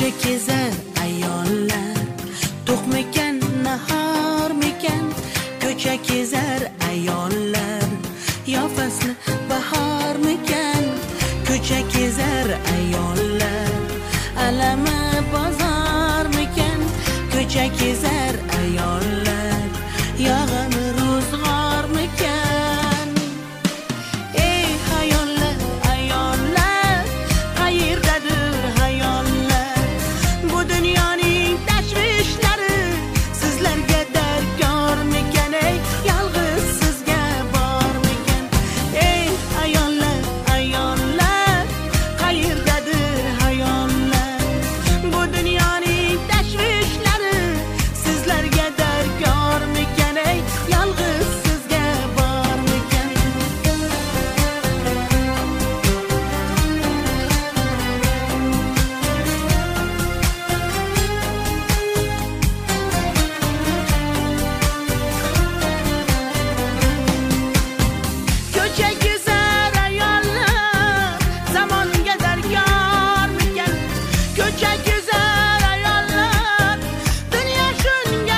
ko'cha kezar ayollar, to'qmikan nahormikan, ko'cha kezar ayollar, yo fasli bahormikan, ko'cha kezar ayollar, alami bozormikan, ko'cha kezar ayollar, yo g'ami ro'zg'ormikan. Ey ayollar, ayollar, qayerdadir ayollar, bu dunyoning tashvishlari sizlarga darkormikan, ey yolg'iz sizga bormikan. Ey ayollar, ayollar, qayerdadir ayollar, bu dunyoning tashvishlari sizlarga darkormikan, ey yolg'iz sizga bormikan. Ko'cha kezar ayollar, zamonga darkormikan, ko'cha kezar ayollar, dunyo shunga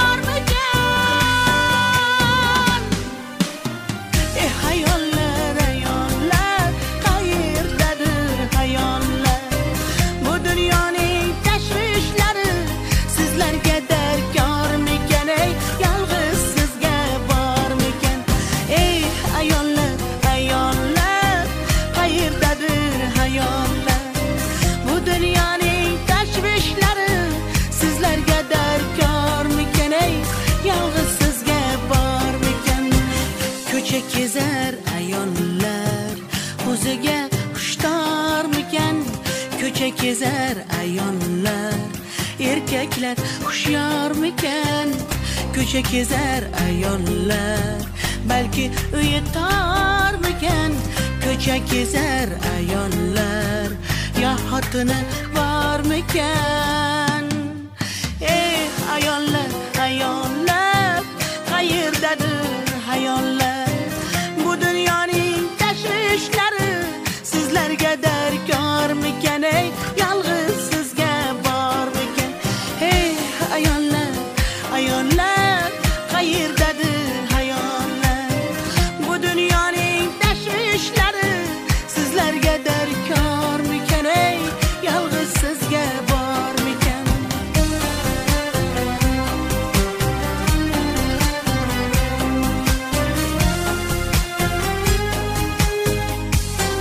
zormikan. Ey ayollar, ayollar, qayerdadir ayollar, bu dunyoning tashvishlari sizlarga darkormikan, ey yolg'iz sizga bormikan. Ey ayollar, ayollar, qayerdadir ayollar, bu dunyoning tashvishlari sizlarga darkormikan, ey yolg'iz sizga bormikan. Ko'cha kezar ayollar, o'ziga xushtormikan, ko'cha kezar ayollar, erkaklar hushyormikan, ko'cha kezar ayollar, balki uyi tormikan, ko'cha kezar ayollar, yo xotini bormikan. Ey ayollar, ayollar, qayerdadir ayollar, bu dunyoning tashvishlari sizlarga darkormikan, ey yolg'iz sizga bormikan. Ey ayollar, ayollar, qayerdadir ayollar, bu dunyoning tashvishlari sizlarga darkormikan, ey yolg'iz sizga bormikan.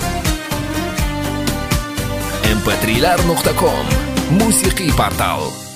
mp3lar.com musiqiy portal.